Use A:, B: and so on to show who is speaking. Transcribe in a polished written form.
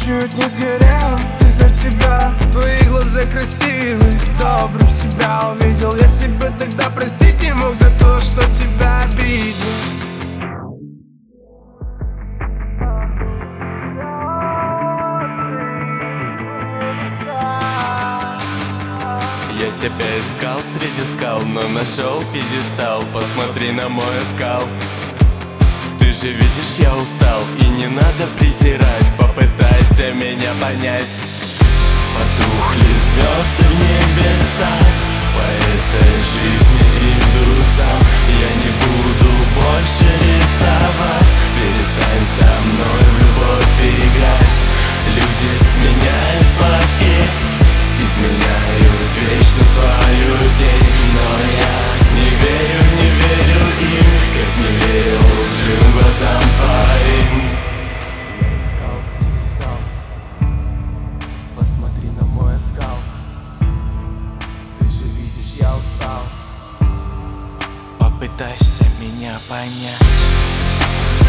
A: чуть не сгорел из-за тебя. Твои глаза красивые, добрым себя увидел. Я себя тогда простить не мог за то, что тебя обидел.
B: Я тебя искал среди скал, но нашел пьедестал. Посмотри на мой оскал. Ты же видишь, я устал, и не надо презирать. Попытайся меня понять. Потухли звезды в небесах, по этой жизни индусам. Я не буду больше рисовать. Перестань со мной в любовь играть. Люди меняют маски, изменяют вечно свою тень. Но я не верю им, как не верил лживым глазам твоим. Я искал среди скал, посмотри на мой оскал. Ты же видишь, я устал. Попытайся меня понять.